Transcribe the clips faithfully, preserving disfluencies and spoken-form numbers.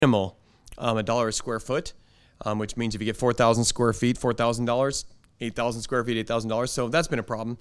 minimal, um, a dollar a square foot, um, which means if you get four thousand square feet, four thousand dollars, eight thousand square feet, eight thousand dollars. So that's been a problem.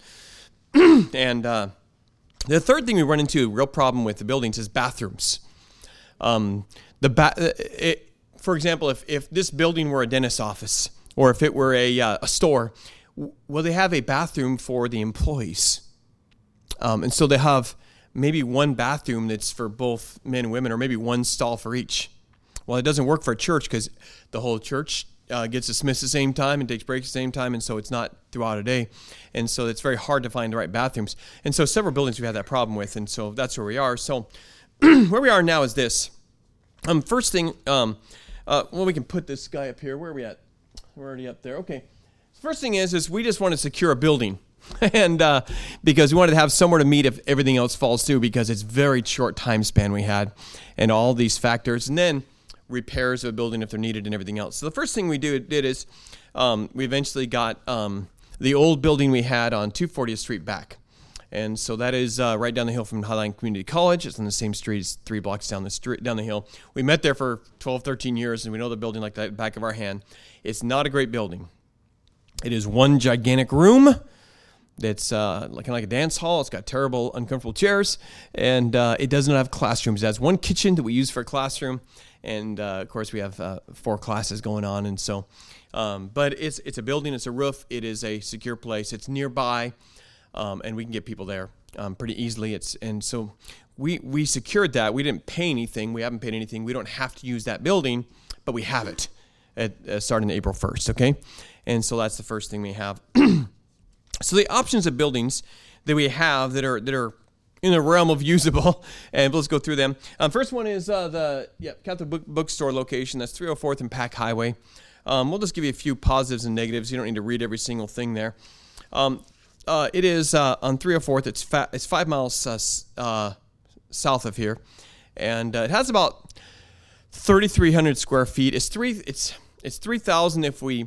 and uh, the third thing we run into, a real problem with the buildings, is bathrooms. Um, the ba- it, for example, if, if this building were a dentist's office, or if it were a, uh, a store, w- will they have a bathroom for the employees? Um, and so they have maybe one bathroom that's for both men and women, or maybe one stall for each. Well, it doesn't work for a church because the whole church uh, gets dismissed at the same time and takes breaks at the same time, and so it's not throughout a day. And so it's very hard to find the right bathrooms. And so several buildings we have that problem with, and so that's where we are. So where we are now is this. Um, first thing, um, uh, well, we can put this guy up here. Where are we at? We're already up there. Okay. First thing is, is we just want to secure a building. and uh, because we wanted to have somewhere to meet if everything else falls through, because it's very short time span we had and all these factors, and then repairs of a building if they're needed and everything else. So the first thing we do, did is um, we eventually got um, the old building we had on two fortieth Street back. And so that is uh, right down the hill from Highline Community College. It's on the same street. It's three blocks down the street, down the hill. We met there for twelve, thirteen years, and we know the building like that back of our hand. It's not a great building. It is one gigantic room. It's uh, like, like a dance hall. It's got terrible, uncomfortable chairs, and uh, it does not have classrooms. It has one kitchen that we use for a classroom, and uh, of course we have uh, four classes going on. And so, um, but it's it's a building. It's a roof. It is a secure place. It's nearby, um, and we can get people there um, pretty easily. It's and so we we secured that. We didn't pay anything. We haven't paid anything. We don't have to use that building, but we have it at uh, starting April first. Okay, and so that's the first thing we have. So the options of buildings that we have that are that are in the realm of usable, and let's go through them. Um, first one is uh, the yeah, Catholic Book Bookstore location. That's three oh fourth and Pack Highway. Um, we'll just give you a few positives and negatives. You don't need to read every single thing there. Um, uh, it is uh, on three oh fourth. It's fa- it's five miles uh, uh, south of here, and uh, it has about thirty-three hundred square feet. It's three. It's it's three thousand if we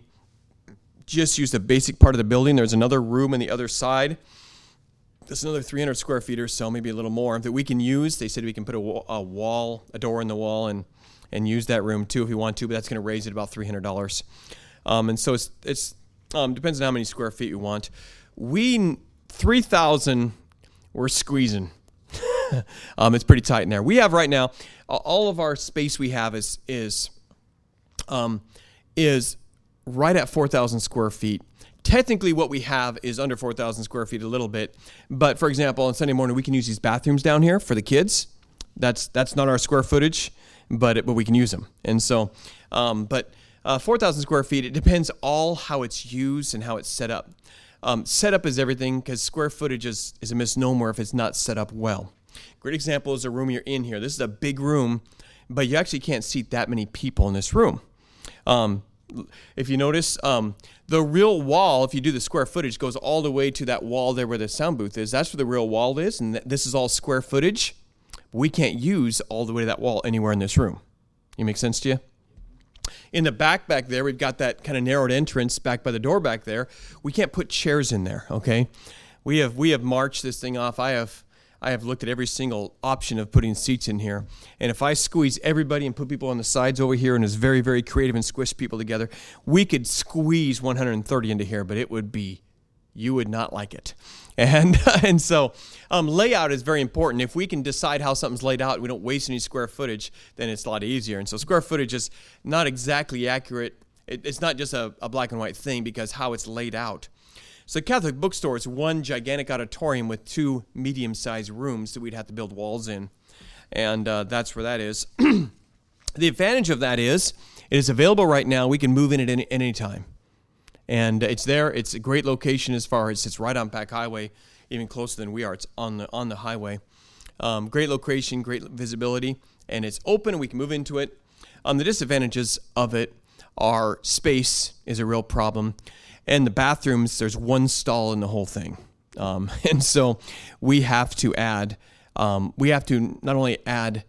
just use the basic part of the building. There's another room on the other side. There's another three hundred square feet or so, maybe a little more, that we can use. They said we can put a, wall, a wall, a door in the wall, and and use that room too if we want to, but that's going to raise it about three hundred dollars. Um, and so it's it's um, depends on how many square feet you want. We three thousand, we're squeezing. um, it's pretty tight in there. We have right now, all of our space we have is is um, is right at four thousand square feet. Technically, what we have is under four thousand square feet a little bit. But, for example, on Sunday morning, we can use these bathrooms down here for the kids. That's that's not our square footage, but it, but we can use them. And so, um, but uh, four thousand square feet, it depends all how it's used and how it's set up. Um, setup is everything, because square footage is, is a misnomer if it's not set up well. Great example is the room you're in here. This is a big room, but you actually can't seat that many people in this room. Um, If you notice, um, the real wall, if you do the square footage, goes all the way to that wall there where the sound booth is. That's where the real wall is, and th- this is all square footage. We can't use all the way to that wall anywhere in this room. You make sense to you? In the back back there, we've got that kind of narrowed entrance back by the door back there. We can't put chairs in there, okay? We have we have marched this thing off. I have I have looked at every single option of putting seats in here. And if I squeeze everybody and put people on the sides over here and is very, very creative and squish people together, we could squeeze one hundred thirty into here, but it would be, you would not like it. And and so um, layout is very important. If we can decide how something's laid out, we don't waste any square footage, then it's a lot easier. And so square footage is not exactly accurate. It, it's not just a, a black and white thing, because how it's laid out. So Catholic Bookstore is one gigantic auditorium with two medium-sized rooms that we'd have to build walls in. And uh, that's where that is. The advantage of that is it is available right now. We can move in at any, any time. And it's there. It's a great location as far as it's right on Pack Highway, even closer than we are. It's on the on the highway. Um, great location, great visibility, and it's open and we can move into it. Um, the disadvantages of it are space is a real problem. And the bathrooms, there's one stall in the whole thing. Um, and so we have to add, um, we have to not only add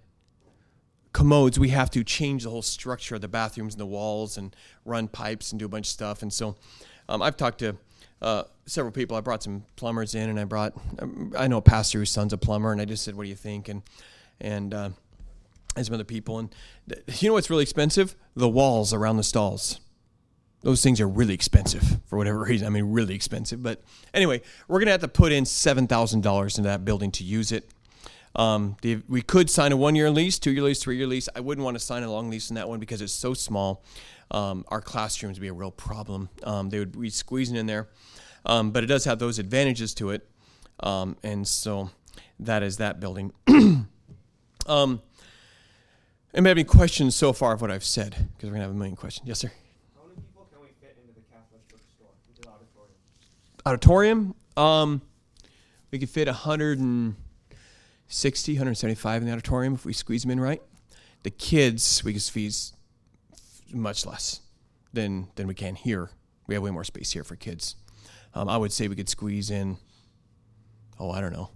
commodes, we have to change the whole structure of the bathrooms and the walls and run pipes and do a bunch of stuff. And so um, I've talked to uh, several people. I brought some plumbers in, and I brought, I know a pastor whose son's a plumber, and I just said, what do you think? And, and uh, and some other people. And th- you know what's really expensive? The walls around the stalls. Those things are really expensive for whatever reason. I mean, really expensive. But anyway, we're going to have to put in seven thousand dollars into that building to use it. Um, the, we could sign a one-year lease, two-year lease, three-year lease. I wouldn't want to sign a long lease in that one because it's so small. Um, our classrooms would be a real problem. Um, they would be squeezing in there. Um, but it does have those advantages to it. Um, and so that is that building. um, anybody have any questions so far of what I've said? Because we're going to have a million questions. Yes, sir? Auditorium, um, we could fit one hundred sixty, one hundred seventy-five in the auditorium if we squeeze them in right. The kids, we could squeeze much less than than we can here. We have way more space here for kids. Um, I would say we could squeeze in, oh, I don't know,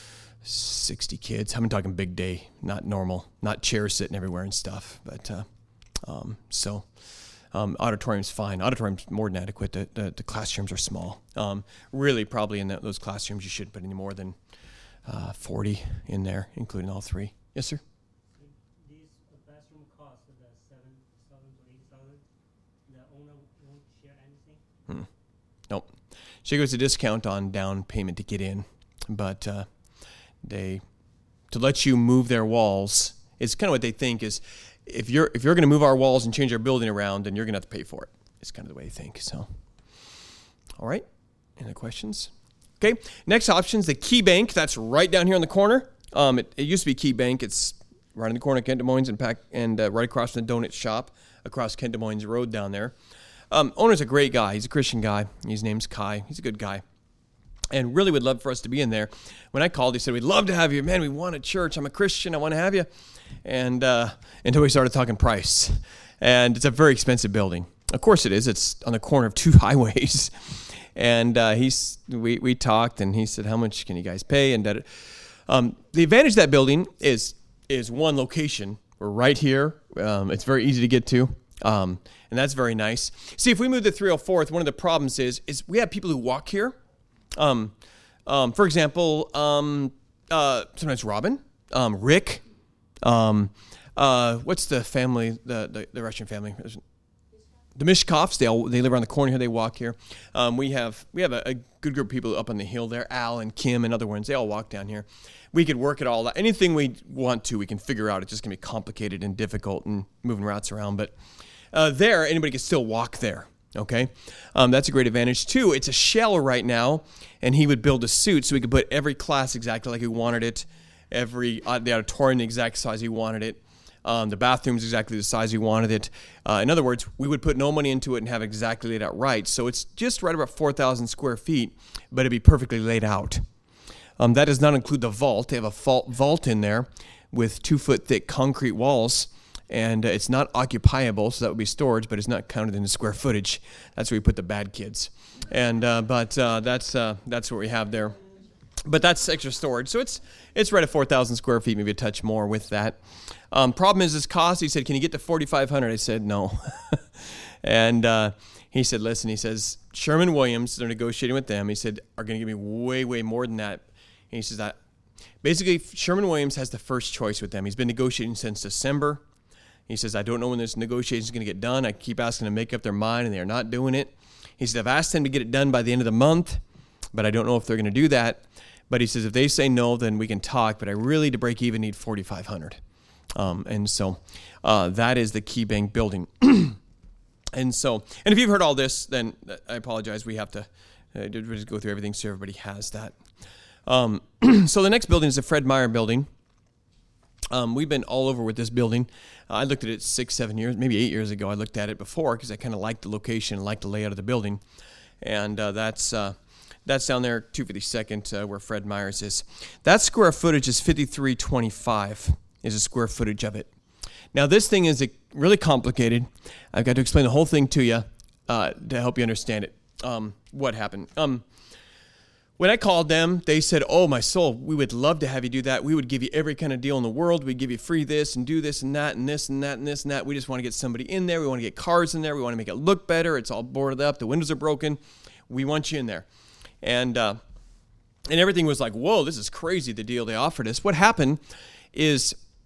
sixty kids. I'm talking big day, not normal, not chairs sitting everywhere and stuff. But uh, um, so... Um, auditorium's fine. Auditorium's more than adequate. The, the, the classrooms are small. Um, really, probably in the, those classrooms, you shouldn't put any more than uh, forty in there, including all three. Yes, sir? These bathroom costs, the seven thousand to eight thousand. The owner won't share anything. Hmm. Nope. She goes a discount on down payment to get in, but uh, they to let you move their walls. It's kind of what they think is. If you're if you're going to move our walls and change our building around, then you're going to have to pay for it. It's kind of the way they think. So, all right. Any questions? Okay. Next option is the Key Bank. That's right down here in the corner. Um, it, it used to be Key Bank. It's right in the corner of Kent Des Moines and Pack, and uh, right across from the donut shop across Kent Des Moines Road down there. Um, owner's a great guy. He's a Christian guy. His name's Kai. He's a good guy. And really would love for us to be in there. When I called, he said, we'd love to have you. Man, we want a church. I'm a Christian. I want to have you. And uh, until we started talking price. And it's a very expensive building. Of course it is. It's on the corner of two highways. And uh, he's we, we talked, and he said, how much can you guys pay? And that, um, the advantage of that building is, is one, location. We're right here. Um, it's very easy to get to. Um, and that's very nice. See, if we move to three oh fourth, one of the problems is, is we have people who walk here. Um, um, for example, um, uh, sometimes Robin, um, Rick, um, uh, what's the family, the, the, the Russian family? The Mishkovs, they all, they live around the corner here. They walk here. Um, we have, we have a, a good group of people up on the hill there, Al and Kim and other ones. They all walk down here. We could work it all out. Anything we want to, we can figure out. It's just going to be complicated and difficult and moving routes around. But, uh, there, anybody can still walk there. Okay, um, that's a great advantage too. It's a shell right now, and he would build a suit so we could put every class exactly like he wanted it, every uh, the auditorium the exact size he wanted it, um, the bathrooms exactly the size he wanted it. Uh, in other words, we would put no money into it and have exactly laid out right. So it's just right about four thousand square feet, but it'd be perfectly laid out. Um, that does not include the vault. They have a vault vault in there with two foot thick concrete walls. And uh, it's not occupiable, so that would be storage, but it's not counted in the square footage. That's where we put the bad kids. And uh, but uh, that's uh, that's what we have there. But that's extra storage, so it's it's right at four thousand square feet, maybe a touch more with that. Um, problem is this cost. He said, "Can you get to forty-five hundred?" I said, "No." And uh, he said, "Listen," he says, "Sherman Williams, they're negotiating with them." He said, "Are going to give me way way more than that." And he says that basically Sherman Williams has the first choice with them. He's been negotiating since December. He says, I don't know when this negotiation is going to get done. I keep asking them to make up their mind, and they are not doing it. He said, I've asked them to get it done by the end of the month, but I don't know if they're going to do that. But he says, if they say no, then we can talk. But I really, to break even, need forty-five hundred dollars. Um, and so uh, that is the Key Bank building. And so, and if you've heard all this, then I apologize. We have to uh, just go through everything so everybody has that. Um, so the next building is the Fred Meyer building. Um, we've been all over with this building. Uh, I looked at it six, seven years, maybe eight years ago. I looked at it before because I kind of liked the location, liked the layout of the building. And uh, that's uh, that's down there, two fifty-second, uh, where Fred Meyer's is. That square footage is fifty-three twenty-five is a square footage of it. Now, this thing is really complicated. I've got to explain the whole thing to you uh, to help you understand it. Um, what happened? Um, When I called them, they said, oh, my soul, we would love to have you do that. We would give you every kind of deal in the world. We'd give you free this and do this and that and this and that and this and that. We just want to get somebody in there. We want to get cars in there. We want to make it look better. It's all boarded up. The windows are broken. We want you in there. And uh, and everything was like, whoa, this is crazy, the deal they offered us. What happened is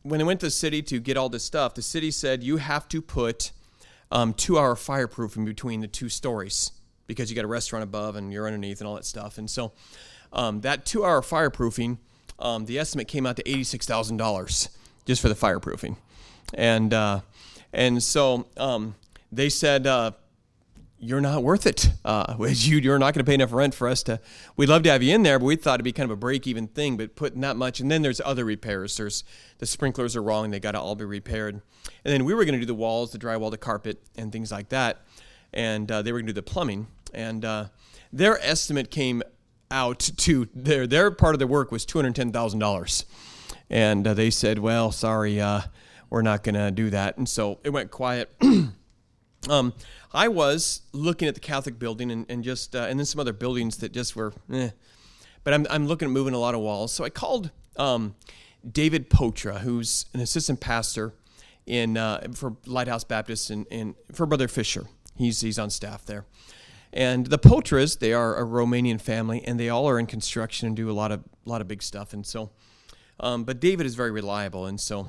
when they went to the city to get all this stuff, the city said you have to put um, two-hour fireproofing between the two stories because you got a restaurant above and you're underneath and all that stuff. And so um, that two-hour fireproofing, um, the estimate came out to eighty-six thousand dollars just for the fireproofing. And uh, and so um, they said, uh, you're not worth it. Uh, you, you're not going to pay enough rent for us to, we'd love to have you in there, but we thought it'd be kind of a break-even thing, but putting that much, and then there's other repairs. There's, the sprinklers are wrong, they got to all be repaired. And then we were going to do the walls, the drywall, the carpet, and things like that. And uh, they were going to do the plumbing. And uh, their estimate came out to, their their part of the work was two hundred ten thousand dollars. And uh, they said, well, sorry, uh, we're not going to do that. And so it went quiet. um, I was looking at the Catholic building and, and just, uh, and then some other buildings that just were, eh. But I'm I'm looking at moving a lot of walls. So I called um, David Potra, who's an assistant pastor in uh, for Lighthouse Baptist and in, in, for Brother Fisher. He's he's on staff there. And the Potras, they are a Romanian family, and they all are in construction and do a lot of a lot of big stuff. And so, um, but David is very reliable, and so.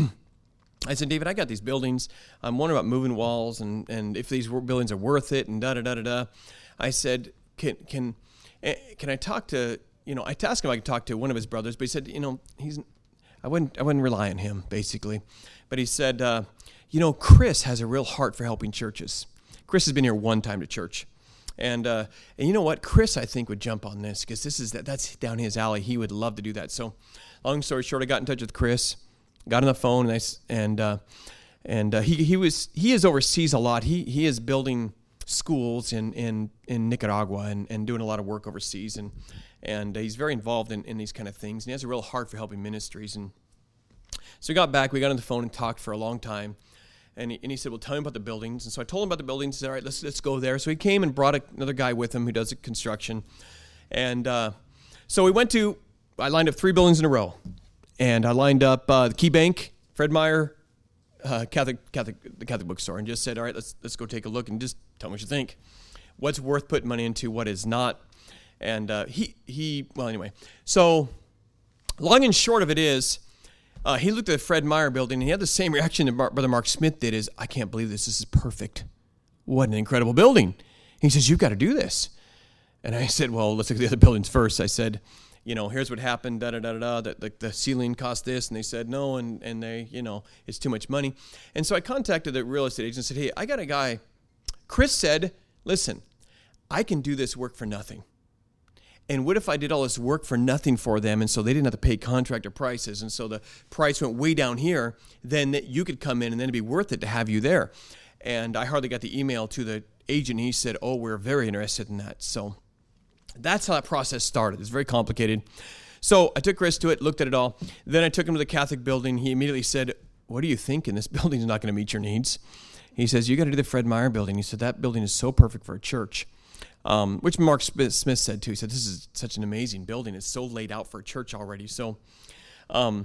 I said, David, I got these buildings. I'm wondering about moving walls and, and if these buildings are worth it and da da da da da. I said, can can can I talk to, you know, I asked him if I could talk to one of his brothers, but he said, you know, he's I wouldn't I wouldn't rely on him basically. But he said, uh, you know, Chris has a real heart for helping churches. Chris has been here one time to church. And uh, and you know what? Chris, I think, would jump on this because this is that that's down his alley. He would love to do that. So, long story short, I got in touch with Chris. Got on the phone and I, and uh, and uh, he he was he is overseas a lot. He he is building schools in in, in Nicaragua and, and doing a lot of work overseas and and he's very involved in, in these kind of things. And he has a real heart for helping ministries. And so we got back. We got on the phone and talked for a long time. And he, and he said, "Well, tell me about the buildings." And so I told him about the buildings. He said, "All right, let's let's go there." So he came and brought a, another guy with him who does construction. And uh, so we went to. I lined up three buildings in a row. And I lined up uh, the Key Bank, Fred Meyer, uh, Catholic, Catholic, the Catholic bookstore, and just said, "All right, let's let's go take a look and just tell me what you think. What's worth putting money into? What is not?" And uh, he he well anyway. So long and short of it is, uh, he looked at the Fred Meyer building and he had the same reaction that Mar- Brother Mark Smith did: "Is I can't believe this. This is perfect. What an incredible building." He says, "You've got to do this." And I said, "Well, let's look at the other buildings first." I said, you know, here's what happened, da da da da da. The, the ceiling cost this, and they said no, and and they, you know, it's too much money. And so I contacted the real estate agent and said, "Hey, I got a guy." Chris said, "Listen, I can do this work for nothing. And what if I did all this work for nothing for them, and so they didn't have to pay contractor prices, and so the price went way down here? Then you could come in, and then it'd be worth it to have you there." And I hardly got the email to the agent. He said, "Oh, we're very interested in that." So. That's how that process started. It's very complicated. So I took Chris to it, looked at it all. Then I took him to the Catholic building. He immediately said, "What do you think? And this building is not going to meet your needs." He says, "You got to do the Fred Meyer building." He said, "That building is so perfect for a church," um, which Mark Smith said too. He said, "This is such an amazing building. It's so laid out for a church already." So, um,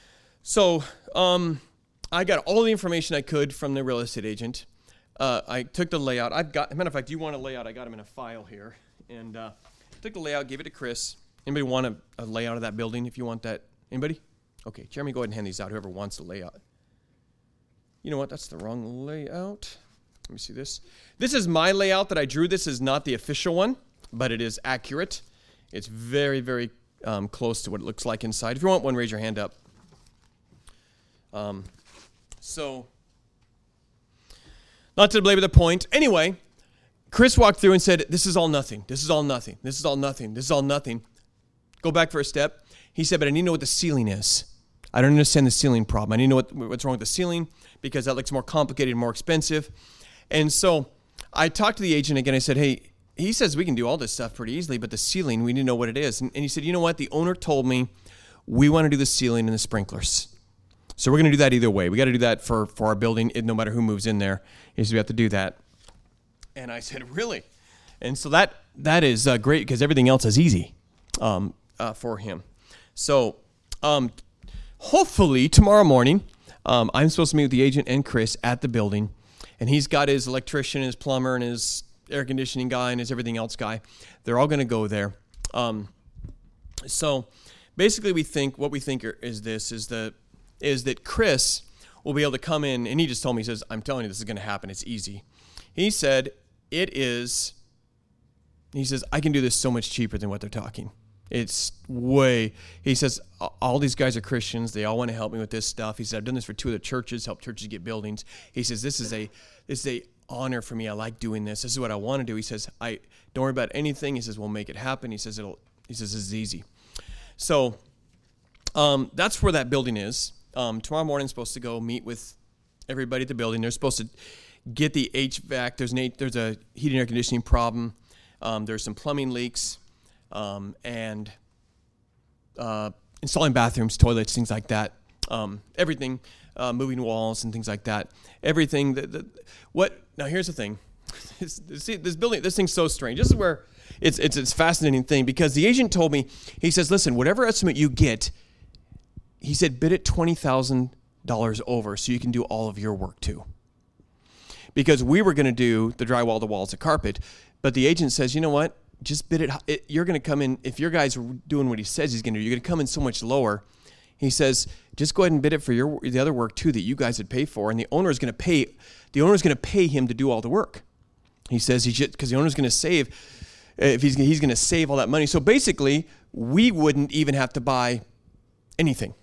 so um, I got all the information I could from the real estate agent. Uh, I took the layout. I've got, as a matter of fact, do you want a layout? I got them in a file here. And uh, took the layout, gave it to Chris. Anybody want a, a layout of that building if you want that? Anybody? Okay, Jeremy, go ahead and hand these out, whoever wants the layout. You know what? That's the wrong layout. Let me see this. This is my layout that I drew. This is not the official one, but it is accurate. It's very, very um, close to what it looks like inside. If you want one, raise your hand up. Um, so, not to belabor the point. Anyway, Chris walked through and said, "This is all nothing. This is all nothing. This is all nothing. This is all nothing." Go back for a step. He said, "But I need to know what the ceiling is. I don't understand the ceiling problem. I need to know what, what's wrong with the ceiling because that looks more complicated and more expensive." And so I talked to the agent again. I said, "Hey, he says we can do all this stuff pretty easily, but the ceiling, we need to know what it is." And, and he said, "You know what? The owner told me we want to do the ceiling and the sprinklers. So we're going to do that either way. We got to do that for, for our building, no matter who moves in there. He said we have to do that." And I said, "Really?" And so that that is uh, great because everything else is easy um, uh, for him. So um, hopefully tomorrow morning, um, I'm supposed to meet with the agent and Chris at the building. And he's got his electrician, his plumber, and his air conditioning guy, and his everything else guy. They're all going to go there. Um, so basically we think, what we think is this, is the is that Chris will be able to come in, and he just told me, he says, I'm telling you, this is going to happen. It's easy. He said, it is, he says, I can do this so much cheaper than what they're talking. It's way, he says, all these guys are Christians. They all want to help me with this stuff. He said, I've done this for two other churches, help churches get buildings. He says, this is a, this is a honor for me. I like doing this. This is what I want to do. He says, I don't worry about anything. He says, we'll make it happen. He says, it'll, he says, this is easy. So um, that's where that building is. Um, tomorrow morning, I'm supposed to go meet with everybody at the building. They're supposed to get the H V A C. There's an, there's a heating and air conditioning problem. Um, there's some plumbing leaks. Um, and uh, installing bathrooms, toilets, things like that. Um, everything, uh, moving walls and things like that. Everything. That, that what? Now here's the thing. See, this building, this thing's so strange. This is where it's it's it's a fascinating thing, because the agent told me, he says, listen, whatever estimate you get, he said, bid it twenty thousand dollars over so you can do all of your work too. Because we were going to do the drywall, the walls, the carpet, but the agent says, you know what? Just bid it, it. You're going to come in, if your guy's doing what he says he's going to do, you're going to come in so much lower. He says, just go ahead and bid it for your the other work too that you guys would pay for, and the owner is going to pay. The owner is going to pay him to do all the work. He says he should, because the owner's going to save. If he's he's going to save all that money. So basically, we wouldn't even have to buy anything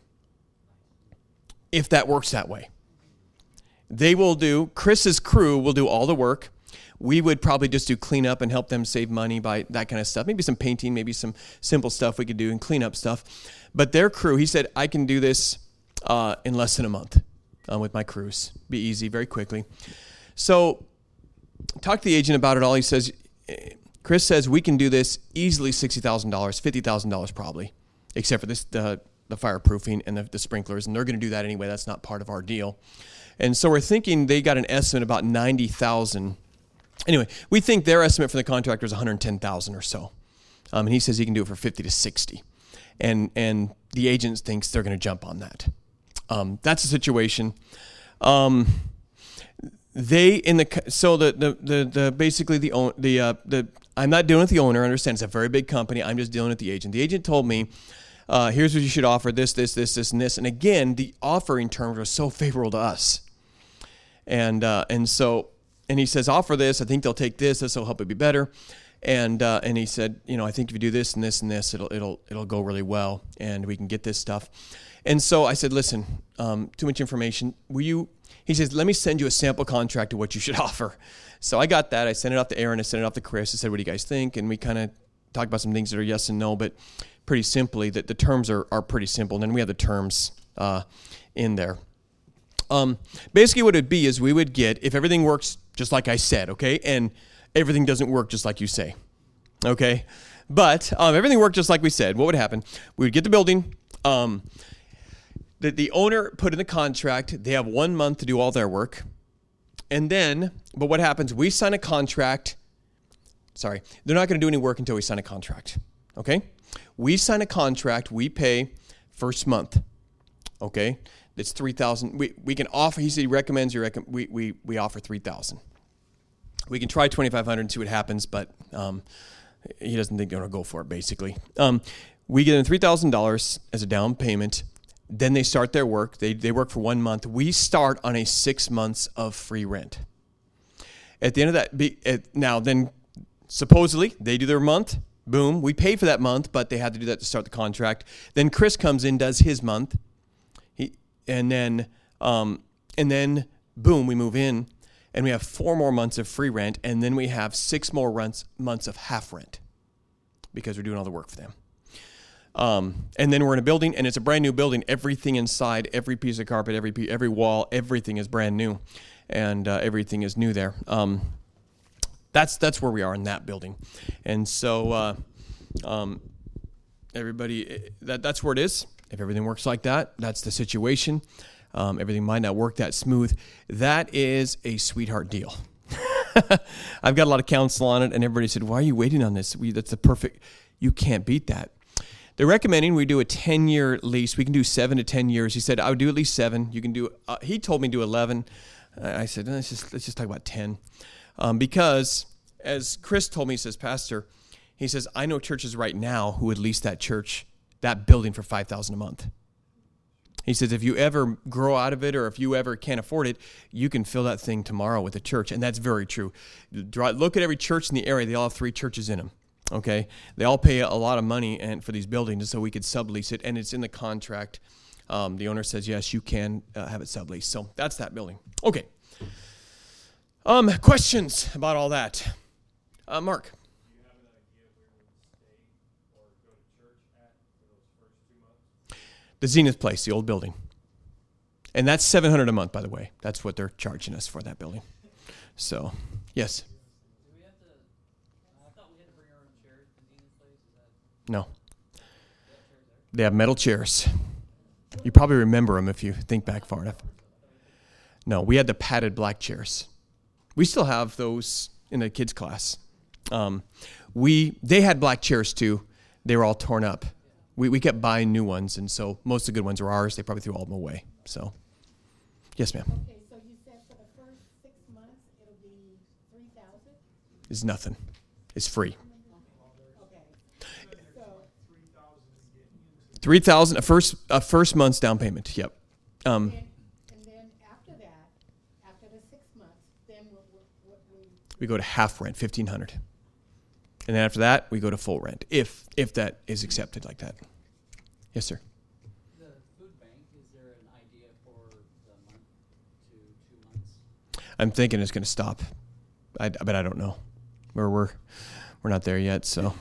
if that works that way. They will do. Chris's crew will do all the work. We would probably just do cleanup and help them save money by that kind of stuff. Maybe some painting, maybe some simple stuff we could do and cleanup stuff. But their crew, he said, I can do this uh, in less than a month uh, with my crews. Be easy, very quickly. So talk to the agent about it all. He says, Chris says we can do this easily sixty thousand dollars, fifty thousand dollars probably, except for this the, the fireproofing and the, the sprinklers. And they're going to do that anyway. That's not part of our deal. And so we're thinking they got an estimate about ninety thousand dollars. Anyway, we think their estimate for the contractor is one hundred ten thousand dollars or so. Um, and he says he can do it for fifty to sixty. And and the agent thinks they're going to jump on that. Um, that's the situation. Um, they in the so the the the, the basically the own the uh, the I'm not dealing with the owner. I understand it's a very big company. I'm just dealing with the agent. The agent told me, uh, here's what you should offer: this, this, this, this, and this. And again, the offering terms are so favorable to us. And uh, and so. And he says, offer this. I think they'll take this. This will help it be better. And uh, and he said, you know, I think if you do this and this and this, it'll it'll it'll go really well, and we can get this stuff. And so I said, listen, um, too much information. Will you? He says, let me send you a sample contract of what you should offer. So I got that. I sent it off to Aaron. I sent it off to Chris. I said, what do you guys think? And we kind of talked about some things that are yes and no, but pretty simply that the terms are are pretty simple. And then we have the terms uh, in there. Um, basically what it'd be is we would get, if everything works just like I said, okay, and everything doesn't work just like you say, okay, but um, everything worked just like we said, what would happen? We would get the building, um, the, the owner put in the contract, they have one month to do all their work, and then, but what happens, we sign a contract, sorry, they're not going to do any work until we sign a contract, okay? We sign a contract, we pay first month, okay? It's three thousand. We we can offer. He said he recommends. You recommend. We we we offer three thousand. We can try twenty five hundred and see what happens, but um, he doesn't think they're gonna go for it. Basically, um, we get them three thousand dollars as a down payment. Then they start their work. They they work for one month. We start on a six months of free rent. At the end of that, be, at, now then, supposedly they do their month. Boom, we pay for that month, but they had to do that to start the contract. Then Chris comes in, does his month. And then, um, and then, boom, we move in, and we have four more months of free rent, and then we have six more months months of half rent because we're doing all the work for them. Um, and then we're in a building, and it's a brand new building. Everything inside, every piece of carpet, every every wall, everything is brand new, and uh, everything is new there. Um, that's that's where we are in that building, and so uh, um, everybody, that that's where it is. If everything works like that, that's the situation. Um, everything might not work that smooth. That is a sweetheart deal. I've got a lot of counsel on it, and everybody said, why are you waiting on this? We, that's the perfect, you can't beat that. They're recommending we do a ten-year lease. We can do seven to ten years. He said, I would do at least seven. You can do, uh, he told me to do eleven. I said, let's just, let's just talk about ten. Um, because, as Chris told me, he says, Pastor, he says, I know churches right now who would lease that church that building for five thousand dollars a month. He says, if you ever grow out of it or if you ever can't afford it, you can fill that thing tomorrow with a church. And that's very true. Look at every church in the area. They all have three churches in them. Okay? They all pay a lot of money and for these buildings so we could sublease it. And it's in the contract. Um, the owner says, yes, you can uh, have it subleased. So that's that building. Okay. Um, questions about all that? Uh, Mark? The Zenith Place, the old building. And that's seven hundred dollars a month, by the way. That's what they're charging us for that building. So, yes. Do we have to, I thought we had to bring our own chairs to Zenith Place. Is that, No. is that chairs there? They have metal chairs. You probably remember them if you think back far enough. No, we had the padded black chairs. We still have those in the kids' class. Um, we They had black chairs too. They were all torn up. We we kept buying new ones, and so most of the good ones are ours. They probably threw all of them away. So, yes, ma'am. Okay, so you said for the first six months, it'll be three thousand? It's nothing. It's free. Okay. So, Three thousand a first a first month's down payment. Yep. Um, and, and then after that, after the six months, then what, what, what we, we go to half rent, fifteen hundred, and then after that we go to full rent, if if that is accepted like that. Yes, sir. The food bank, is there an idea for the month to two months? I'm thinking it's going to stop, I, but I don't know. We're we're we're not there yet, so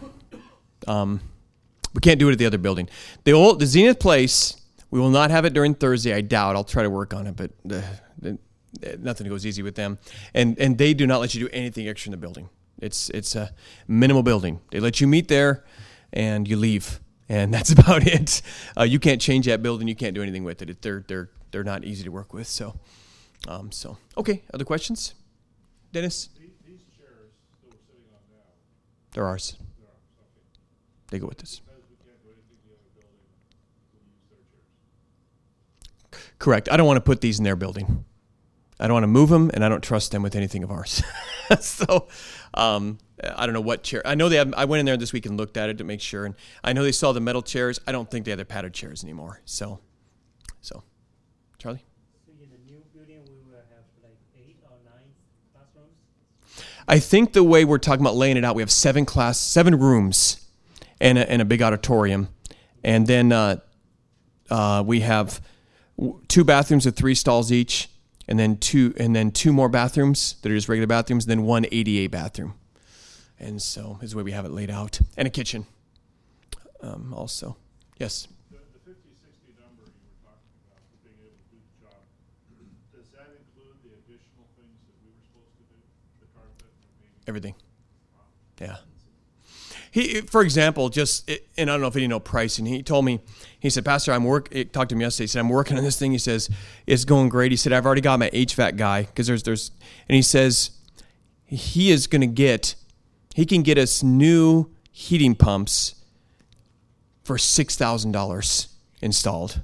um, we can't do it at the other building. The old the Zenith Place, we will not have it during Thursday. I doubt. I'll try to work on it, but uh, the, nothing goes easy with them, and and they do not let you do anything extra in the building. It's it's a minimal building. They let you meet there, and you leave, and that's about it. Uh, you can't change that building. You can't do anything with it. it they're they're they're not easy to work with. So, um, so okay. Other questions, Dennis? These, these chairs that we're sitting on now, They're ours. they're ours, okay. They go with us. Because we can't do anything in the other building, we'll use their chairs. Correct. I don't want to put these in their building. I don't want to move them, and I don't trust them with anything of ours. so, um, I don't know what chair. I know they have. I went in there this week and looked at it to make sure, and I know they saw the metal chairs. I don't think they have their padded chairs anymore. So, so, Charlie. So in the new building, we will have like eight or nine classrooms. I think the way we're talking about laying it out, we have seven class, seven rooms, and a, and a big auditorium, and then uh, uh, we have w- two bathrooms with three stalls each, and then two and then two more bathrooms that are just regular bathrooms, and then one A D A bathroom, and so is the way we have it laid out, and a kitchen, um, also. Yes. The, the fifty, sixty number you were talking about for being able to do the job, does that include the additional things that we were supposed to do? The carpet and maybe? Everything. Yeah. He, for example, just, and I don't know if any know pricing. He told me, he said, Pastor, I'm work. He talked to me yesterday. He said, I'm working on this thing. He says, it's going great. He said, I've already got my H V A C guy because there's, there's, and he says, he is going to get, he can get us new heating pumps for six thousand dollars installed.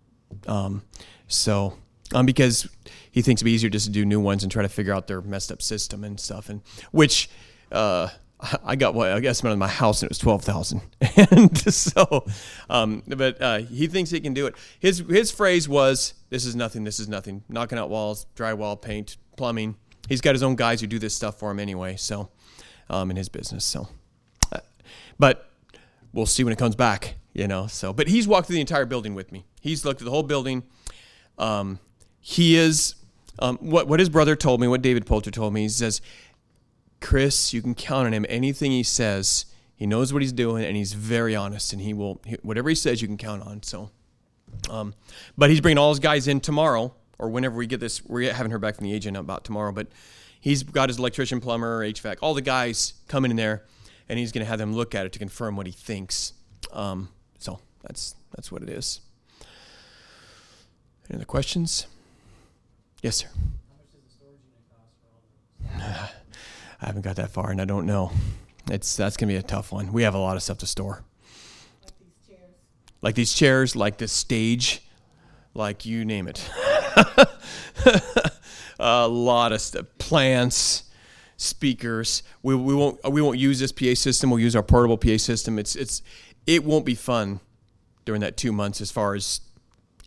Um, so, um, because he thinks it'd be easier just to do new ones and try to figure out their messed up system and stuff. And which, uh, I got what I guess in my house and it was twelve thousand, and so, um, but uh, he thinks he can do it. His his phrase was, "This is nothing. This is nothing. Knocking out walls, drywall, paint, plumbing." He's got his own guys who do this stuff for him anyway. So, um, in his business. So, uh, but we'll see when it comes back. You know. So, but he's walked through the entire building with me. He's looked at the whole building. Um, he is um, what what his brother told me. What David Poulter told me. He says, Chris, you can count on him. Anything he says, he knows what he's doing, and he's very honest. And he will, he, whatever he says, you can count on. So, um, but he's bringing all his guys in tomorrow, or whenever we get this. We haven't heard back from the agent about tomorrow, but he's got his electrician, plumber, H V A C, all the guys coming in there, and he's going to have them look at it to confirm what he thinks. Um, so that's that's what it is. Any other questions? Yes, sir. How much does the storage unit cost for all the? I haven't got that far, and I don't know. It's that's gonna be a tough one. We have a lot of stuff to store, like these chairs. like these chairs, like this stage, like you name it. A lot of stuff, plants, speakers. We we won't we won't use this P A system. We'll use our portable P A system. It's it's it won't be fun during that two months as far as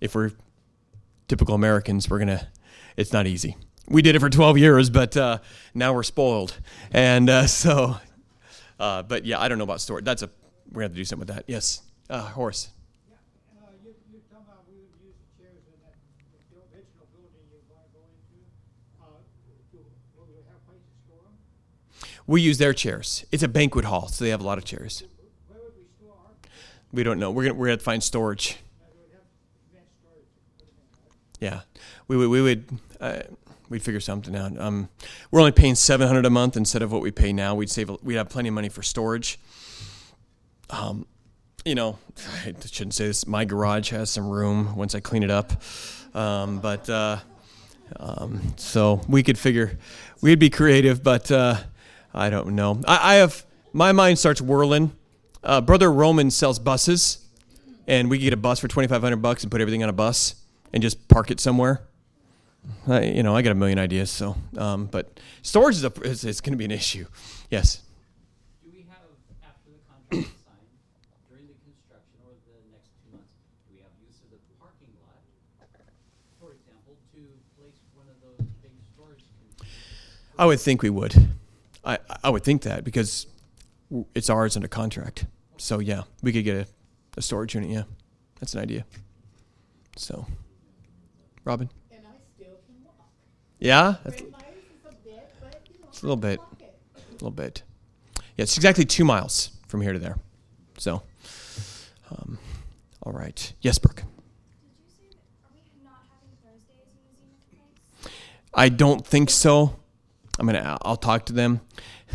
if we're typical Americans, we're gonna. It's not easy. We did it for twelve years, but uh, now we're spoiled, and uh, so. Uh, but yeah, I don't know about storage. That's a we're gonna have to do something with that. Yes, uh, Horace. Yeah, uh, you, you're talking about we would use the chairs in that, the original building you're going to go into. Uh, do, will we have places to store them? We use their chairs. It's a banquet hall, so they have a lot of chairs. Where would we store our? We don't know. We're gonna we're gonna have to find storage. Uh, we would have event storage to put them in, right? Yeah, we would we would uh, we'd figure something out. Um, we're only paying seven hundred a month instead of what we pay now. We'd save. We'd have plenty of money for storage. Um, you know, I shouldn't say this. My garage has some room once I clean it up, um, but uh, um, so we could figure. We'd be creative, but uh, I don't know. I, I have my mind starts whirling. Uh, Brother Roman sells buses, and we could get a bus for twenty-five hundred bucks and put everything on a bus and just park it somewhere. I, you know, I got a million ideas. So, um, but storage is a is, is going to be an issue. Yes. Do we have, after the contract is signed, during the construction or the next two months, do we have use of the parking lot, for example, to place one of those big storage containers? I would think we would. I I would think that because it's ours under contract. So yeah, we could get a, a storage unit. Yeah, that's an idea. So, Robin. And I still can walk. Yeah, that's Fred Meyer's is a bit, but you know, a little I can bit. walk it. a little bit. Yeah, it's exactly two miles from here to there. So, um, all right. Yes, Brooke. Did you say that, are we not having Thursdays in the Zenith place? I don't think so. I'm gonna. I'll talk to them.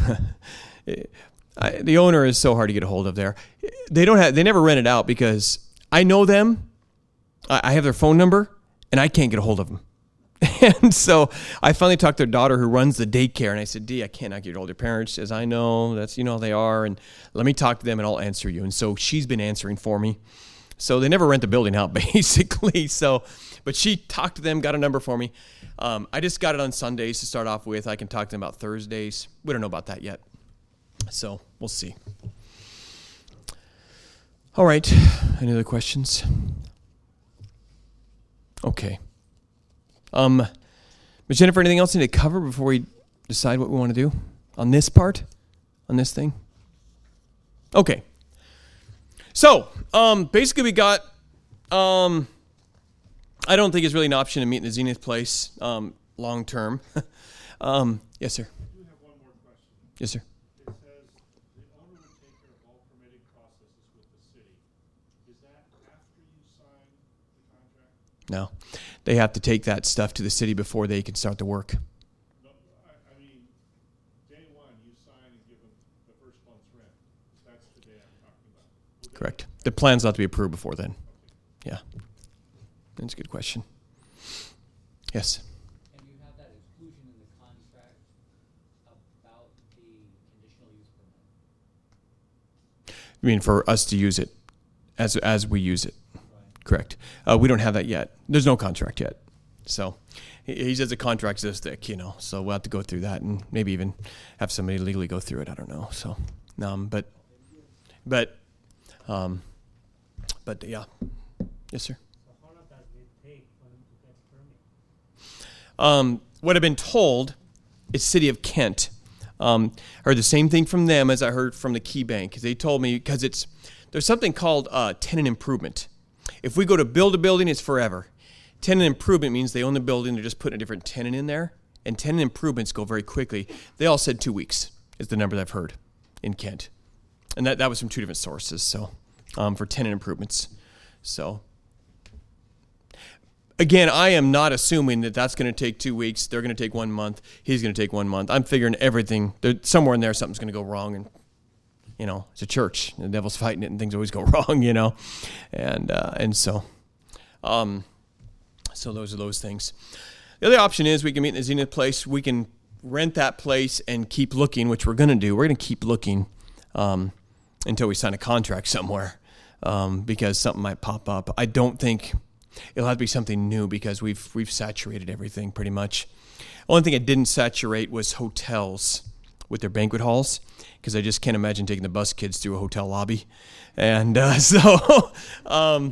I, the owner is so hard to get a hold of there. They don't have. They never rent it out because I know them. I, I have their phone number, and I can't get a hold of them. And so I finally talked to their daughter who runs the daycare, and I said, "Dee, I cannot get a hold of your parents." She says, "I know. That's you know how they are, and let me talk to them, and I'll answer you." And so she's been answering for me. So they never rent the building out, basically. So, but she talked to them, got a number for me. Um, I just got it on Sundays to start off with. I can talk to them about Thursdays. We don't know about that yet. So we'll see. All right. Any other questions? Okay. Um, but Jennifer, anything else you need to cover before we decide what we want to do on this part, on this thing? Okay. So, um, basically we got, um, I don't think it's really an option to meet in the Zenith place, um, long term. um, yes, sir. I do have one more question. Yes, sir. It says the owner would take care of all permitting processes with the city. Is that after you sign the contract? No, they have to take that stuff to the city before they can start the work. No, I, I mean, day one, you sign and give them the first month's rent. That's the day I'm talking about. Will they- Correct. The plan's not to be approved before then. Yeah. That's a good question. Yes. And you have that exclusion in the contract about the conditional use permit? I mean, for us to use it as as we use it. Right. Correct. Uh, we don't have that yet. There's no contract yet. So he, he says the contract's this thick, you know. So we'll have to go through that and maybe even have somebody legally go through it. I don't know. So, um, but, but, um, but yeah. Yes, sir. So how long does it take for them to get permit? Um, what I've been told is City of Kent. Um, I heard the same thing from them as I heard from the Key Bank. They told me because it's there's something called uh, tenant improvement. If we go to build a building, it's forever. Tenant improvement means they own the building, they're just putting a different tenant in there, and tenant improvements go very quickly. They all said two weeks is the number that I've heard in Kent, and that, that was from two different sources. So um, for tenant improvements, so. Again, I am not assuming that that's going to take two weeks. They're going to take one month. He's going to take one month. I'm figuring everything. There, somewhere in there, something's going to go wrong. And, you know, it's a church. The devil's fighting it, and things always go wrong, you know. And uh, and so, um, so those are those things. The other option is we can meet in the Zenith place. We can rent that place and keep looking, which we're going to do. We're going to keep looking um, until we sign a contract somewhere um, because something might pop up. I don't think... It'll have to be something new because we've we've saturated everything pretty much. Only thing I didn't saturate was hotels with their banquet halls because I just can't imagine taking the bus kids through a hotel lobby. And uh, so um,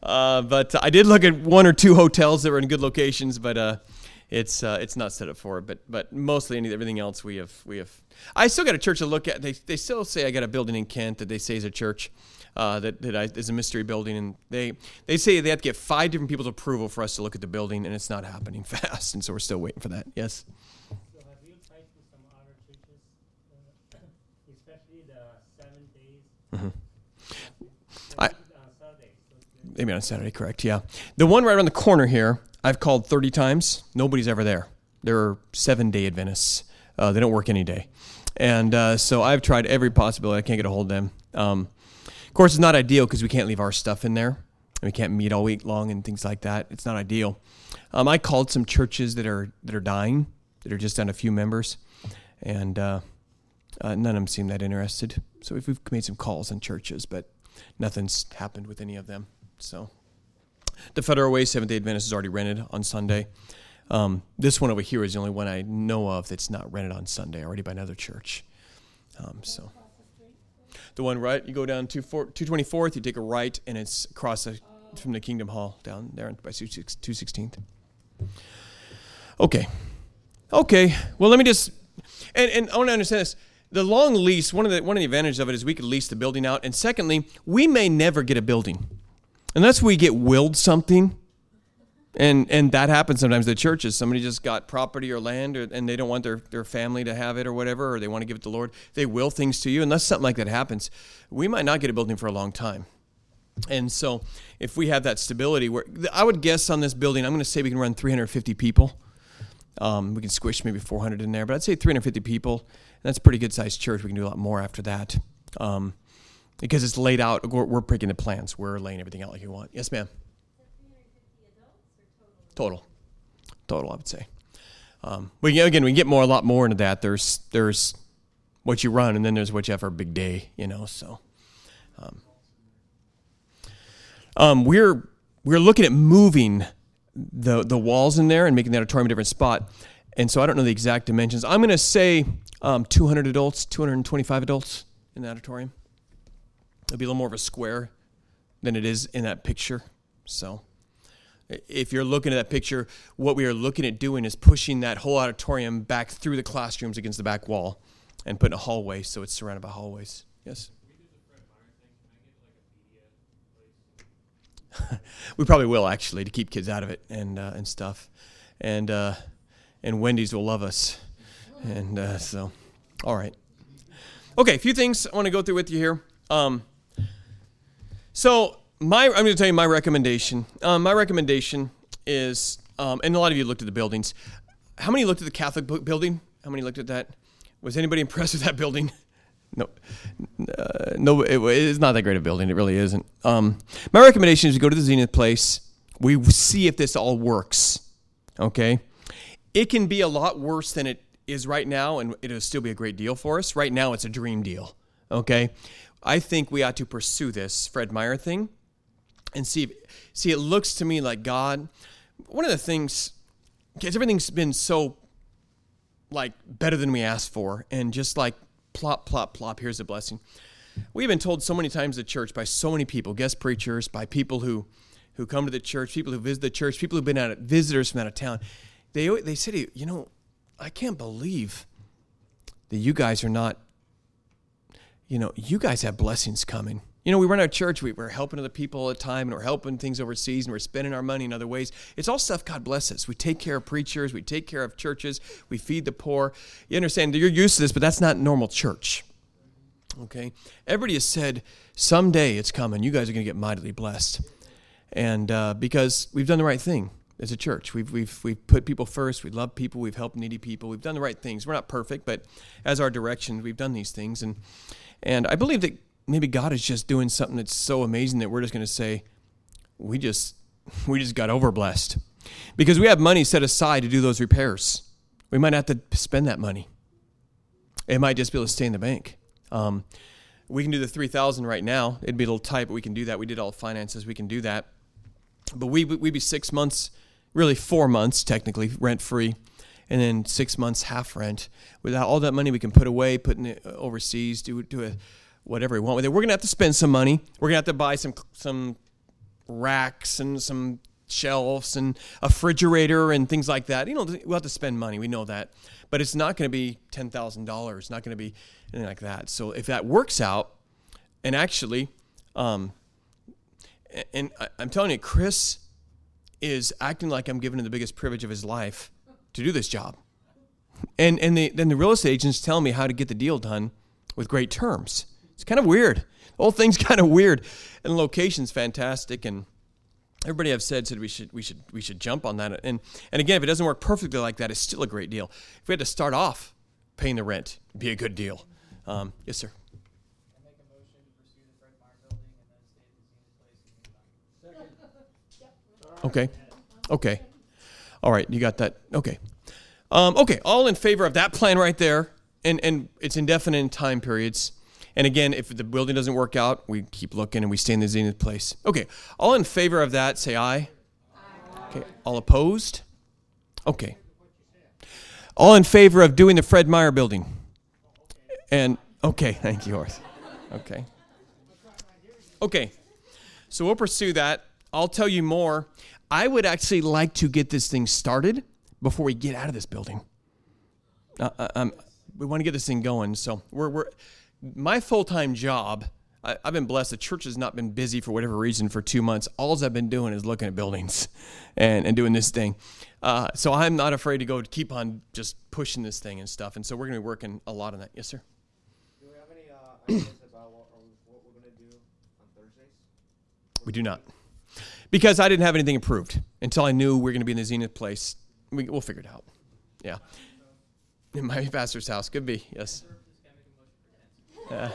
Uh, but I did look at one or two hotels that were in good locations, but uh, it's uh, it's not set up for it. But but mostly any, everything else we have we have. I still got a church to look at. They they still say I got a building in Kent that they say is a church. Uh, that that I, is a mystery building, and they they say they have to get five different people's approval for us to look at the building, and it's not happening fast, and so we're still waiting for that. Yes. So have you tried with some other churches, uh, especially the seven days? Mm-hmm. I, On Saturday. So the- maybe on Saturday, correct? Yeah. The one right around the corner here, I've called thirty times. Nobody's ever there. They're seven-day Adventists. Uh, they don't work any day, and uh, so I've tried every possibility. I can't get a hold of them. Um, Of course, it's not ideal because we can't leave our stuff in there. And we can't meet all week long and things like that. It's not ideal. Um, I called some churches that are that are dying, that are just down a few members, and uh, uh, none of them seem that interested. So we've, we've made some calls on churches, but nothing's happened with any of them. So the Federal Way Seventh-day Adventist is already rented on Sunday. Um, this one over here is the only one I know of that's not rented on Sunday already by another church. Um, so. The one right, you go down two twenty-fourth, you take a right, and it's across the, from the Kingdom Hall down there by two sixteenth. Okay. Okay. Well, let me just, and, and I want to understand this. The long lease, one of the one of the advantages of it is we could lease the building out, and secondly, we may never get a building. Unless we get willed something, and and that happens sometimes at churches. Somebody just got property or land, or, and they don't want their, their family to have it or whatever, or they want to give it to the Lord. They will things to you. Unless something like that happens, we might not get a building for a long time. And so if we have that stability, where I would guess on this building, I'm going to say we can run three hundred fifty people. Um, we can squish maybe four hundred in there, but I'd say three hundred fifty people. And that's a pretty good-sized church. We can do a lot more after that. Um, because it's laid out. We're, we're picking the plans. We're laying everything out like you want. Yes, ma'am. Total, total, I would say. Um, but yeah, again, we can get more, a lot more into that. There's, there's what you run, and then there's what you have for a big day, you know. So, um, um, we're we're looking at moving the the walls in there and making the auditorium a different spot. And so I don't know the exact dimensions. I'm going to say um, two hundred adults, two hundred twenty-five adults in the auditorium. It'll be a little more of a square than it is in that picture. So. If you're looking at that picture, what we are looking at doing is pushing that whole auditorium back through the classrooms against the back wall and putting a hallway so it's surrounded by hallways. Yes? We probably will, actually, to keep kids out of it and uh, and stuff. And uh, and Wendy's will love us. And uh, so, all right. Okay, a few things I want to go through with you here. Um, so... My, I'm going to tell you my recommendation. Um, my recommendation is, um, and a lot of you looked at the buildings. How many looked at the Catholic building? How many looked at that? Was anybody impressed with that building? No, uh, no, it, it's not that great a building. It really isn't. Um, my recommendation is to go to the Zenith Place. We see if this all works. Okay, it can be a lot worse than it is right now, and it'll still be a great deal for us. Right now, it's a dream deal. Okay, I think we ought to pursue this Fred Meyer thing. And see, see, it looks to me like God, one of the things, because everything's been so, like, better than we asked for, and just like, plop, plop, plop, here's a blessing. We've been told so many times at church by so many people, guest preachers, by people who, who come to the church, people who visit the church, people who've been out, visitors from out of town, they, they say to you, you know, I can't believe that you guys are not, you know, you guys have blessings coming. You know, we run our church, we, we're helping other people all the time, and we're helping things overseas, and we're spending our money in other ways. It's all stuff God bless us. We take care of preachers, we take care of churches, we feed the poor. You understand, you're used to this, but that's not normal church. Okay? Everybody has said, someday it's coming. You guys are going to get mightily blessed. And uh, because we've done the right thing as a church. We've, we've, we've put people first. We love people. We've helped needy people. We've done the right things. We're not perfect, but as our direction, we've done these things. And and I believe that maybe God is just doing something that's so amazing that we're just going to say, we just we just got overblessed. Because we have money set aside to do those repairs. We might have to spend that money. It might just be able to stay in the bank. Um, we can do the three thousand dollars right now. It'd be a little tight, but we can do that. We did all the finances. We can do that. But we, we'd be six months, really four months technically, rent-free, and then six months half rent. Without all that money we can put away, put it overseas, do, do a, whatever we want with it. We're going to have to spend some money. We're going to have to buy some some racks and some shelves and a refrigerator and things like that. You know, we'll have to spend money. We know that. But it's not going to be ten thousand dollars. Not going to be anything like that. So if that works out, and actually, um, and I, I'm telling you, Chris is acting like I'm giving him the biggest privilege of his life to do this job. And and the, then the real estate agents tell me how to get the deal done with great terms. It's kind of weird. The whole thing's kind of weird. And the location's fantastic, and everybody I've said said we should we should we should jump on that. And and again, if it doesn't work perfectly like that, it's still a great deal. If we had to start off paying the rent, it'd be a good deal. Um, yes, sir. I make a motion to pursue the Fred Meyer building and then stay at the Zenith place. Okay. Okay. All right, you got that. Okay. Um, okay, all in favor of that plan right there, and and it's indefinite in time periods. And again, if the building doesn't work out, we keep looking and we stay in the Zenith place. Okay, all in favor of that, say aye. Aye. Okay, all opposed? Okay. All in favor of doing the Fred Meyer building? And, okay, thank you, Horace. Okay. Okay, so we'll pursue that. I'll tell you more. I would actually like to get this thing started before we get out of this building. Uh, um, we want to get this thing going, so we're we're... My full-time job, I, I've been blessed. The church has not been busy for whatever reason for two months. All I've been doing is looking at buildings and, and doing this thing. Uh, so I'm not afraid to go to keep on just pushing this thing and stuff. And so we're going to be working a lot on that. Yes, sir? Do we have any uh, ideas about what, what we're going to do on Thursdays? We do not. Because I didn't have anything approved until I knew we were going to be in the Zenith place. We, we'll figure it out. Yeah. It might be pastor's house. Could be, yes. Uh,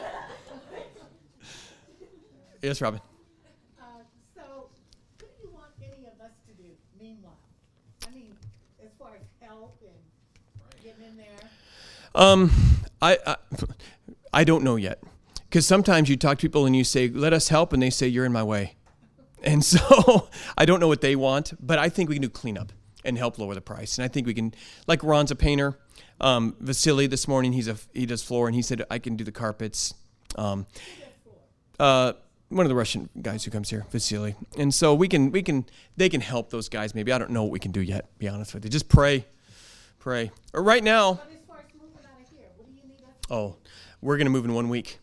yes, Robin. Uh, so, what do you want any of us to do meanwhile? I mean, as far as help and getting in there? Um, I, I, I don't know yet. Because sometimes you talk to people and you say, let us help, and they say, you're in my way. And so I don't know what they want, but I think we can do cleanup and help lower the price. And I think we can, like Ron's a painter. Um, Vasily this morning, he's a he does floor, and he said I can do the carpets. Um, uh, one of the Russian guys who comes here, Vasily, and so we can we can they can help those guys. Maybe I don't know what we can do yet. Be honest with you, just pray, pray. Or right now. But as far as moving out of here, what do you need us to Oh, we're gonna move in one week.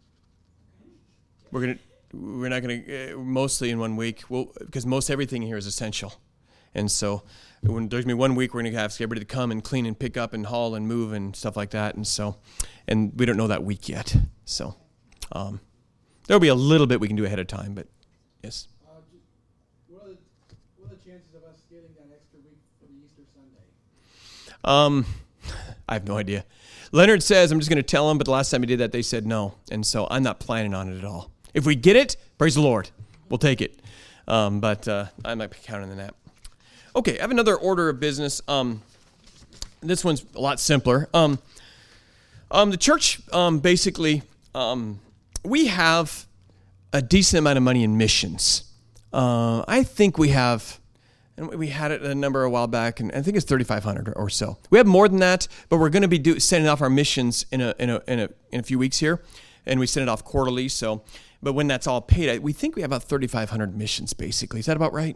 We're gonna we're not gonna uh, mostly in one week. Well, because most everything here is essential, and so. When there's gonna be one week, we're gonna have everybody to come and clean and pick up and haul and move and stuff like that, and so, and we don't know that week yet. So, um, there'll be a little bit we can do ahead of time, but yes. Uh, just, what, are the, what are the chances of us getting that extra week for the Easter Sunday? Um, I have no idea. Leonard says I'm just gonna tell him, but the last time he did that, they said no, and so I'm not planning on it at all. If we get it, praise the Lord, we'll take it. Um, but uh, I might be counting on that. Okay, I have another order of business. Um, this one's a lot simpler. Um, um, the church, um, basically, um, we have a decent amount of money in missions. Uh, I think we have, and we had it a number a while back, and I think it's thirty-five hundred or so. We have more than that, but we're going to be do, sending off our missions in a in a in a in a few weeks here, and we send it off quarterly. So, but when that's all paid, I, we think we have about thirty-five hundred missions. Basically, is that about right?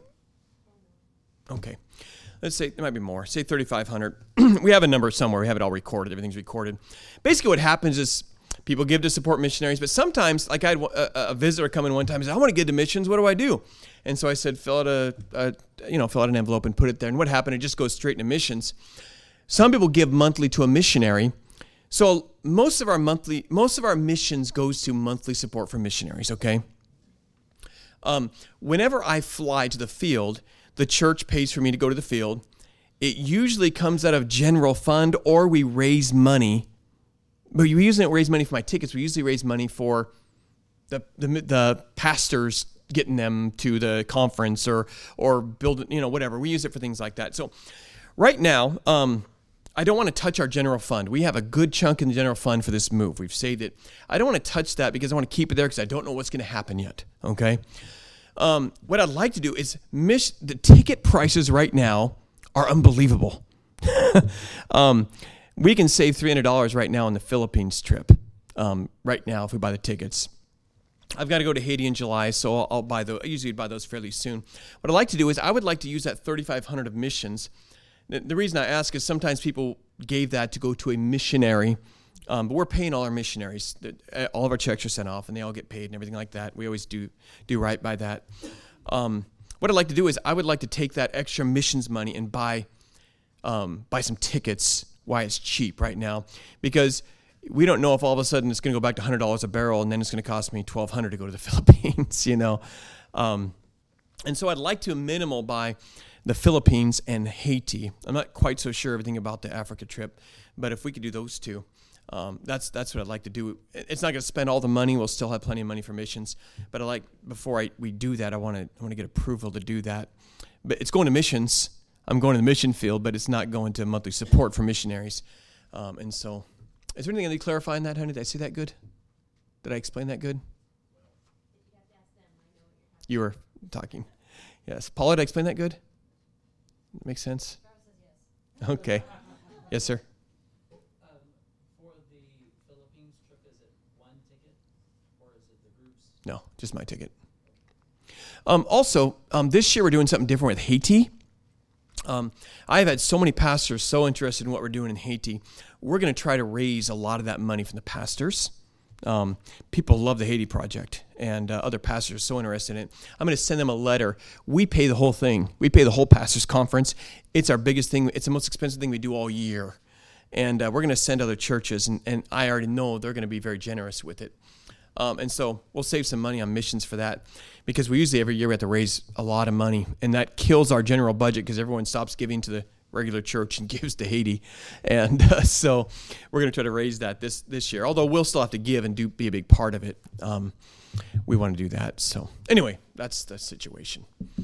Okay, let's say there might be more. Say thirty-five hundred. We have a number somewhere. We have it all recorded. Everything's recorded. Basically, what happens is people give to support missionaries, but sometimes, like I had a, a visitor come in one time and say, "I want to give to missions. What do I do?" And so I said, "Fill out a, a, you know, fill out an envelope and put it there." And what happened? It just goes straight into missions. Some people give monthly to a missionary, so most of our monthly, most of our missions goes to monthly support for missionaries. Okay. Um, whenever I fly to the field, the church pays for me to go to the field. It usually comes out of general fund, or we raise money. But we usually don't raise money for my tickets. We usually raise money for the the, the pastors getting them to the conference or or build, you know, whatever. We use it for things like that. So right now, um, I don't want to touch our general fund. We have a good chunk in the general fund for this move. We've saved it. I don't want to touch that because I want to keep it there because I don't know what's going to happen yet. Okay. Um, what I'd like to do is miss the ticket prices right now are unbelievable. um, we can save three hundred dollars right now on the Philippines trip. Um, right now, if we buy the tickets, I've got to go to Haiti in July, so I'll, I'll buy those. I usually buy those fairly soon. What I'd like to do is I would like to use that thirty-five hundred of missions. The, the reason I ask is sometimes people gave that to go to a missionary, um, but we're paying all our missionaries. All of our checks are sent off, and they all get paid and everything like that. We always do do right by that. Um, what I'd like to do is I would like to take that extra missions money and buy um, buy some tickets while it's cheap right now, because we don't know if all of a sudden it's going to go back to one hundred dollars a barrel, and then it's going to cost me twelve hundred dollars to go to the Philippines, you know. Um, and so I'd like to minimal buy the Philippines and Haiti. I'm not quite so sure everything about the Africa trip, but if we could do those two, um, that's that's what I'd like to do. It's not going to spend all the money. We'll still have plenty of money for missions, but I like before I we do that, I want to I want to get approval to do that. But it's going to missions. I'm going to the mission field, but it's not going to monthly support for missionaries, um, and so. Is there anything I need to clarify in that, honey? Did I say that good? Did I explain that good? You were talking. Yes. Paula, did I explain that good? Makes sense? Okay. Yes, sir. Um, for the Philippines trip, is it one ticket, or is it the groups? No, just my ticket. Um, also, um, this year we're doing something different with Haiti. Um, I've had so many pastors so interested in what we're doing in Haiti. We're going to try to raise a lot of that money from the pastors. Um, people love the Haiti project, and uh, other pastors are so interested in it. I'm going to send them a letter. We pay the whole thing. We pay the whole pastors' conference. It's our biggest thing. It's the most expensive thing we do all year. And uh, we're going to send other churches, and, and I already know they're going to be very generous with it. Um, and so we'll save some money on missions for that, because we usually every year we have to raise a lot of money, and that kills our general budget because everyone stops giving to the regular church and gives to Haiti. And uh, so we're going to try to raise that this this year, although we'll still have to give and do be a big part of it. Um, we want to do that. So anyway, that's the situation.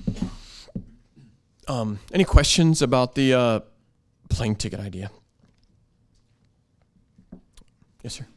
Um, any questions about the uh, plane ticket idea? Yes, sir.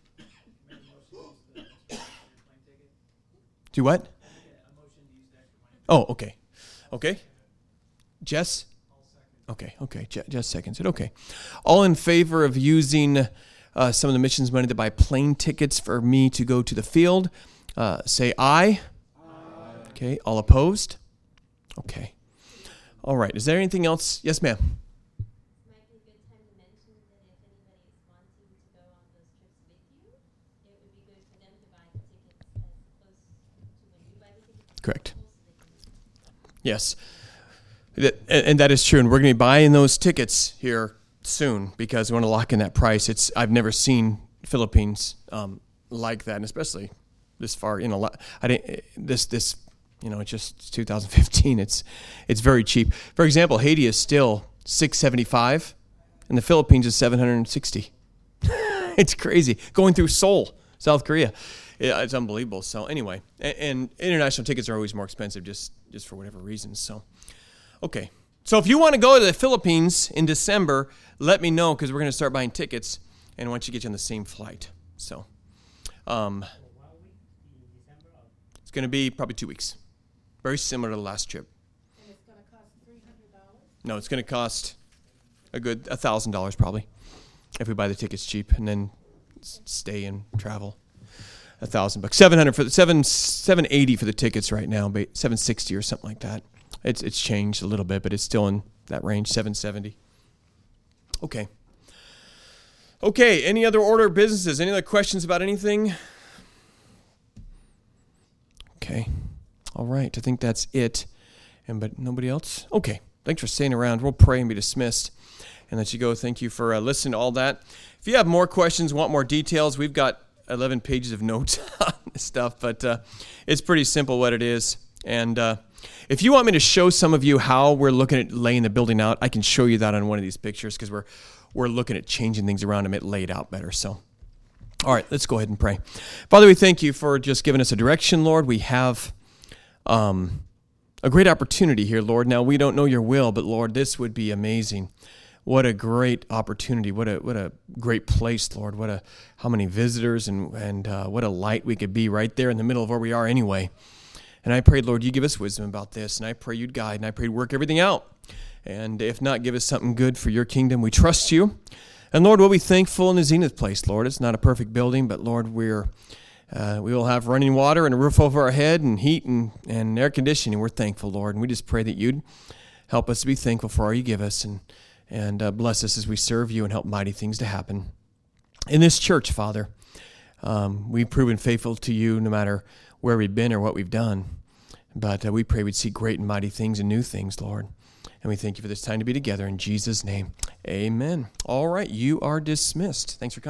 Do what? Oh, okay. Okay. Jess? Okay, okay. Je- Jess seconds it. Okay. All in favor of using uh, some of the missions money to buy plane tickets for me to go to the field, uh, say aye. Aye. Okay. All opposed? Okay. All right. Is there anything else? Yes, ma'am. Might be a good time to mention that if anybody is wanting to go on those trips with you, it would be good for them to buy the tickets as close to when you buy the tickets. Correct. Yes. That, and that is true. And we're going to be buying those tickets here soon because we want to lock in that price. It's I've never seen Philippines um, like that, and especially this far. You know, I didn't this this. You know, it's just two thousand fifteen. It's it's very cheap. For example, Haiti is still six seventy-five, and the Philippines is seven hundred sixty. It's crazy. Going through Seoul, South Korea. Yeah, it's unbelievable. So anyway, and, and international tickets are always more expensive just, just for whatever reasons. So, okay. So if you want to go to the Philippines in December, let me know because we're going to start buying tickets, and I want you to get you on the same flight. So, um, it's going to be probably two weeks. Very similar to the last trip. And it's going to cost three hundred dollars? No, it's going to cost a good one thousand dollars probably if we buy the tickets cheap and then s- stay and travel. A thousand bucks, seven hundred for the seven seven eighty for the tickets right now, but seven sixty or something like that. It's it's changed a little bit, but it's still in that range, seven seventy. Okay. Okay. Any other order of businesses? Any other questions about anything? Okay. All right. I think that's it. And but nobody else. Okay. Thanks for staying around. We'll pray and be dismissed, and let you go. Thank you for uh, listening to all that. If you have more questions, want more details, we've got eleven pages of notes on this stuff, but uh, it's pretty simple what it is. And uh, if you want me to show some of you how we're looking at laying the building out, I can show you that on one of these pictures because we're we're looking at changing things around to make it laid out better. So, all right, let's go ahead and pray. Father, we thank you for just giving us a direction, Lord. We have um, a great opportunity here, Lord. Now, we don't know your will, but Lord, this would be amazing. What a great opportunity. What a what a great place, Lord. What a how many visitors and, and uh, what a light we could be right there in the middle of where we are anyway. And I pray, Lord, you give us wisdom about this. And I pray you'd guide. And I pray you'd work everything out. And if not, give us something good for your kingdom. We trust you. And Lord, we'll be thankful in the Zenith place, Lord. It's not a perfect building, but Lord, we're Uh, we will have running water and a roof over our head and heat and, and air conditioning. We're thankful, Lord. And we just pray that you'd help us to be thankful for all you give us, and, and uh, bless us as we serve you and help mighty things to happen. In this church, Father, um, we've proven faithful to you no matter where we've been or what we've done. But uh, we pray we'd see great and mighty things and new things, Lord. And we thank you for this time to be together. In Jesus' name, amen. All right, you are dismissed. Thanks for coming.